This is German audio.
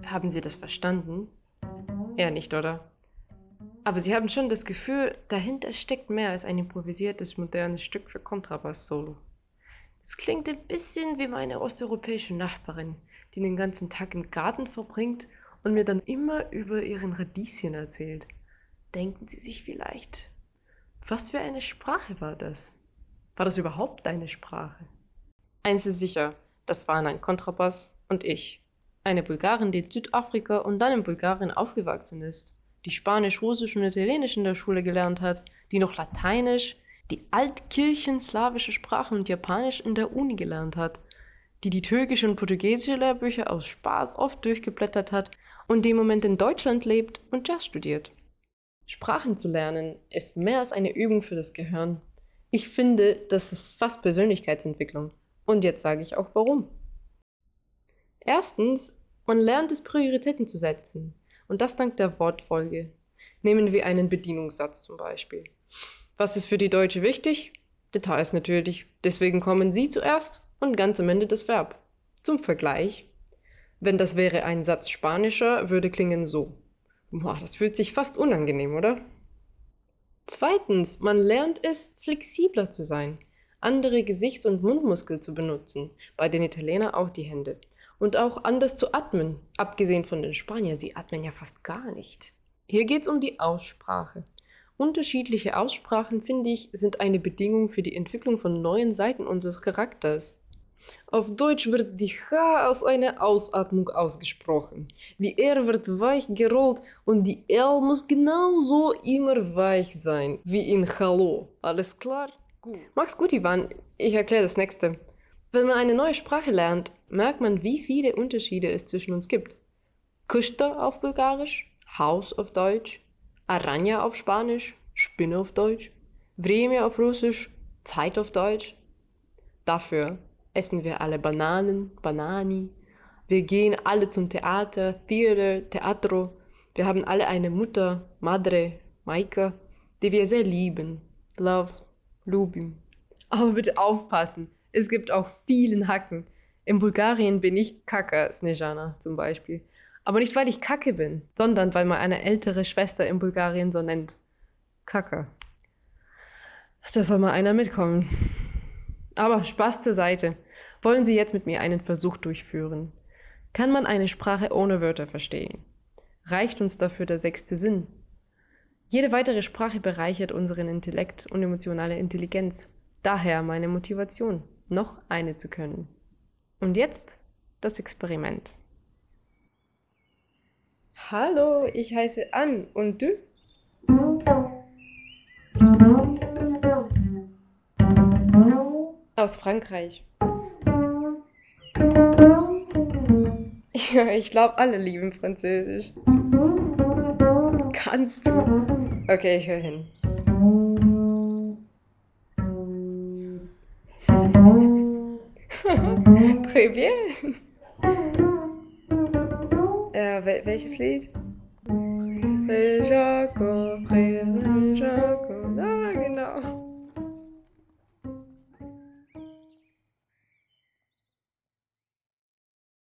Haben Sie das verstanden? Eher nicht, oder? Aber Sie haben schon das Gefühl, dahinter steckt mehr als ein improvisiertes modernes Stück für Kontrabass-Solo. Es klingt ein bisschen wie meine osteuropäische Nachbarin, die den ganzen Tag im Garten verbringt und mir dann immer über ihren Radieschen erzählt. Denken Sie sich vielleicht, was für eine Sprache war das? War das überhaupt eine Sprache? Eins ist sicher, das waren ein Kontrabass und ich. Eine Bulgarin, die in Südafrika und dann in Bulgarien aufgewachsen ist, die Spanisch, Russisch und Italienisch in der Schule gelernt hat, die noch Lateinisch, die altkirchenslawische Sprachen und Japanisch in der Uni gelernt hat, die die türkische und portugiesische Lehrbücher aus Spaß oft durchgeblättert hat und die im Moment in Deutschland lebt und Jazz studiert. Sprachen zu lernen ist mehr als eine Übung für das Gehirn. Ich finde, das ist fast Persönlichkeitsentwicklung. Und jetzt sage ich auch warum. Erstens, man lernt es, Prioritäten zu setzen. Und das dank der Wortfolge. Nehmen wir einen Bedienungssatz zum Beispiel. Was ist für die Deutsche wichtig? Details natürlich. Deswegen kommen sie zuerst und ganz am Ende das Verb. Zum Vergleich. Wenn das wäre ein Satz spanischer, würde klingen so. Boah, das fühlt sich fast unangenehm, oder? Zweitens, man lernt es, flexibler zu sein, andere Gesichts- und Mundmuskeln zu benutzen, bei den Italienern auch die Hände. Und auch anders zu atmen, abgesehen von den Spaniern, sie atmen ja fast gar nicht. Hier geht es um die Aussprache. Unterschiedliche Aussprachen, finde ich, sind eine Bedingung für die Entwicklung von neuen Seiten unseres Charakters. Auf Deutsch wird die H als eine Ausatmung ausgesprochen. Die R wird weich gerollt und die L muss genauso immer weich sein, wie in Hallo. Alles klar? Gut. Mach's gut, Ivan. Ich erkläre das nächste. Wenn man eine neue Sprache lernt, merkt man, wie viele Unterschiede es zwischen uns gibt. Kusta auf Bulgarisch, Haus auf Deutsch, Aranja auf Spanisch, Spinne auf Deutsch, Vremja auf Russisch, Zeit auf Deutsch. Dafür essen wir alle Bananen, Banani. Wir gehen alle zum Theater, Theater, Teatro. Wir haben alle eine Mutter, Madre, Maika, die wir sehr lieben. Love, Lubim. Aber bitte aufpassen, es gibt auch vielen Hacken. In Bulgarien bin ich Kaka Snejana zum Beispiel. Aber nicht, weil ich Kacke bin, sondern weil man eine ältere Schwester in Bulgarien so nennt. Kaka. Da soll mal einer mitkommen. Aber Spaß zur Seite. Wollen Sie jetzt mit mir einen Versuch durchführen? Kann man eine Sprache ohne Wörter verstehen? Reicht uns dafür der sechste Sinn? Jede weitere Sprache bereichert unseren Intellekt und emotionale Intelligenz. Daher meine Motivation, noch eine zu können. Und jetzt das Experiment. Hallo, ich heiße Ann. Und du? Aus Frankreich. Ja, ich glaube, alle lieben Französisch. Kannst du? Okay, ich höre hin. Très bien. Welches Lied? Jaco, Jacques.